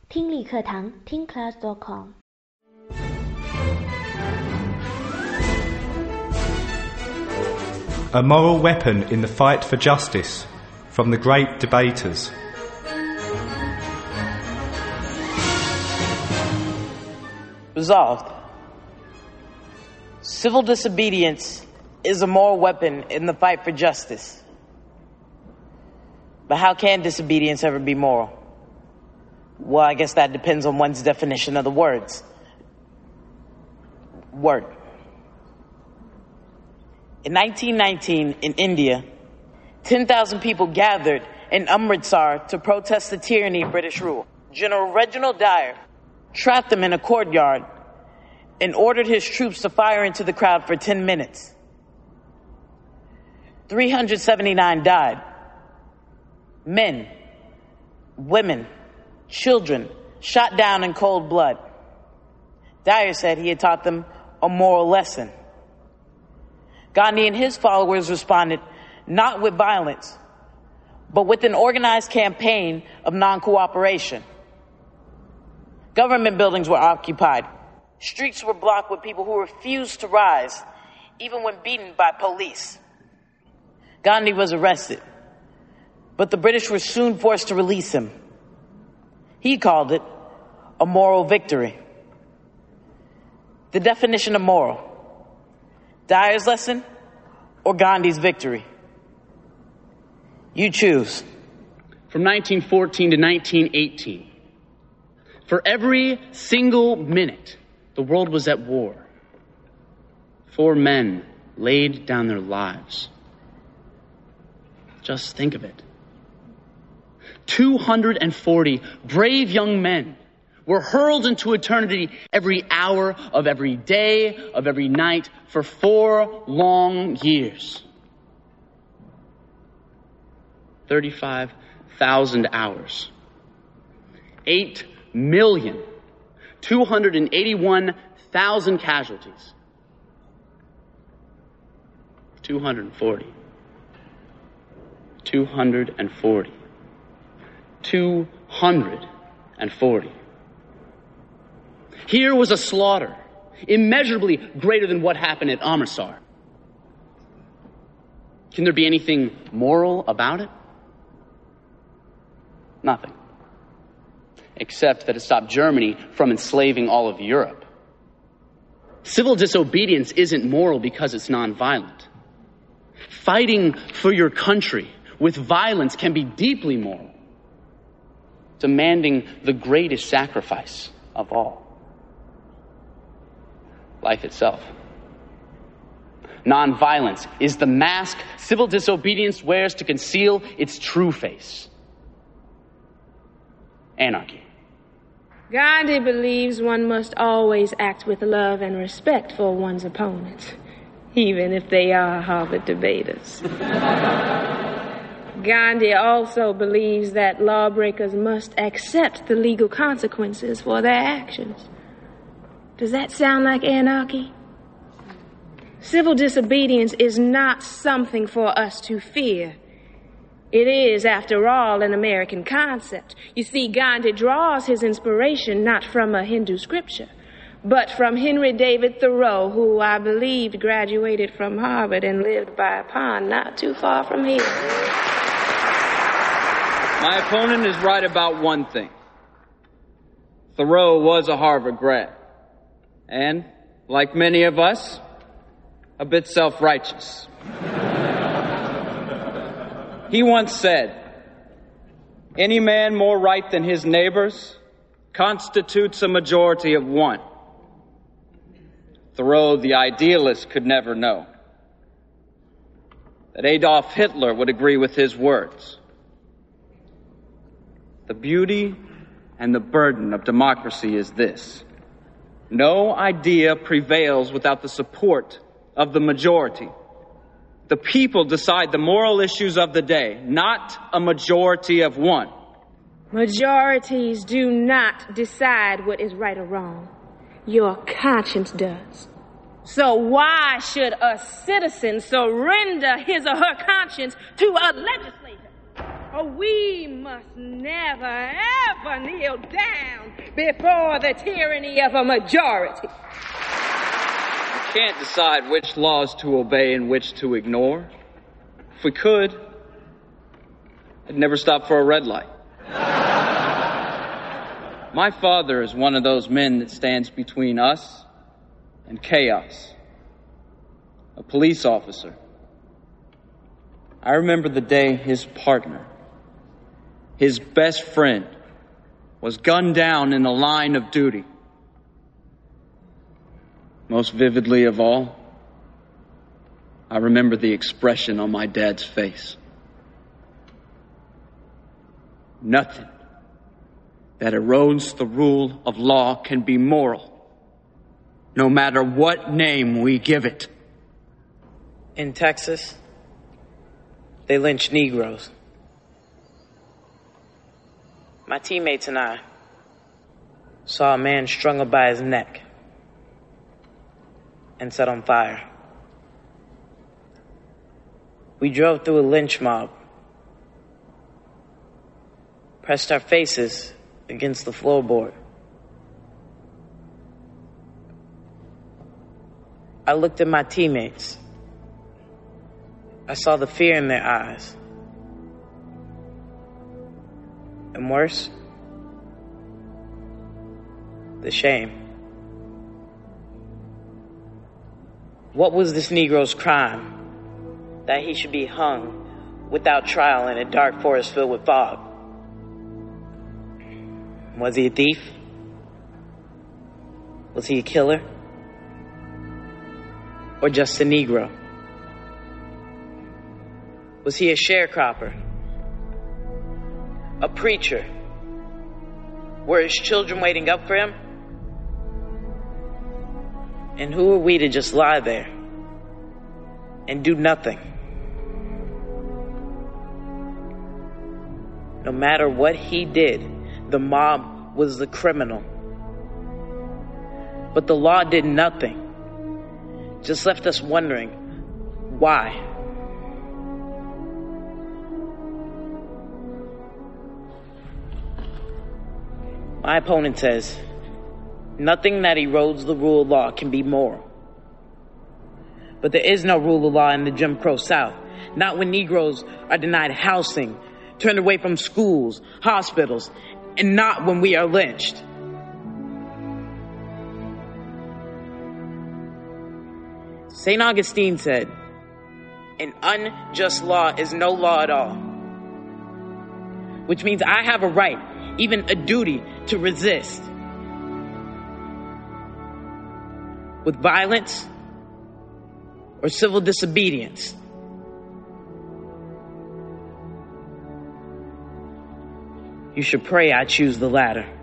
听力课堂听class.com。 A moral weapon in the fight for justice, from the great debaters. Resolved. Civil disobedience is a moral weapon in the fight for justice. But how can disobedience ever be moral? Well, I guess that depends on one's definition of the words. Word. In 1919, in India, 10,000 people gathered in Amritsar to protest the tyranny of British rule. General Reginald Dyer trapped them in a courtyard and ordered his troops to fire into the crowd for 10 minutes. 379 died. Men, women, children, shot down in cold blood. Dyer said he had taught them a moral lesson. Gandhi and his followers responded not with violence, but with an organized campaign of non-cooperation. Government buildings were occupied. Streets were blocked with people who refused to rise, even when beaten by police. Gandhi was arrested, but the British were soon forced to release him. He called it a moral victory. The definition of moral: Dyer's lesson or Gandhi's victory? You choose. From 1914 to 1918, for every single minute, the world was at war. 4 men laid down their lives. Just think of it. 240 brave young men were hurled into eternity every hour of every day, of every night, for 4 long years. 35,000 hours. 8,281,000 casualties. 240. 240. 240. Here was a slaughter, immeasurably greater than what happened at Amritsar. Can there be anything moral about it? Nothing. Except that it stopped Germany from enslaving all of Europe. Civil disobedience isn't moral because it's nonviolent. Fighting for your country with violence can be deeply moral, demanding the greatest sacrifice of all: life itself. Nonviolence is the mask civil disobedience wears to conceal its true face: anarchy. Gandhi believes one must always act with love and respect for one's opponents, even if they are Harvard debaters. Gandhi also believes that lawbreakers must accept the legal consequences for their actions. Does that sound like anarchy? Civil disobedience is not something for us to fear. It is, after all, an American concept. You see, Gandhi draws his inspiration not from a Hindu scripture, but from Henry David Thoreau, who I believe graduated from Harvard and lived by a pond not too far from here. My opponent is right about one thing. Thoreau was a Harvard grad, and, like many of us, a bit self-righteous. He once said, "Any man more right than his neighbors constitutes a majority of one." Thoreau, the idealist, could never know that Adolf Hitler would agree with his words. The beauty and the burden of democracy is this: no idea prevails without the support of the majority. The people decide the moral issues of the day, not a majority of one. Majorities do not decide what is right or wrong. Your conscience does. So why should a citizen surrender his or her conscience to a legislator? We must never, ever kneel down before the tyranny of a majority. We can't decide which laws to obey and which to ignore. If we could, I'd never stop for a red light. My father is one of those men that stands between us and chaos. A police officer. I remember the day his partner, his best friend, was gunned down in the line of duty. Most vividly of all, I remember the expression on my dad's face. Nothing that erodes the rule of law can be moral, no matter what name we give it. In Texas, they lynch Negroes. My teammates and I saw a man strung up by his neck and set on fire. We drove through a lynch mob, pressed our faces against the floorboard. I looked at my teammates. I saw the fear in their eyes. And worse, the shame. What was this Negro's crime that he should be hung without trial in a dark forest filled with fog? Was he a thief? Was he a killer? Or just a Negro? Was he a sharecropper? A preacher? Were his children waiting up for him? And who are we to just lie there and do nothing? No matter what he did, the mob was the criminal. But the law did nothing. Just left us wondering, why? My opponent says, nothing that erodes the rule of law can be moral. But there is no rule of law in the Jim Crow South. Not when Negroes are denied housing, turned away from schools, hospitals, and not when we are lynched. St. Augustine said, an unjust law is no law at all. Which means I have a right, even a duty, to resist. With violence or civil disobedience. You should pray I choose the latter.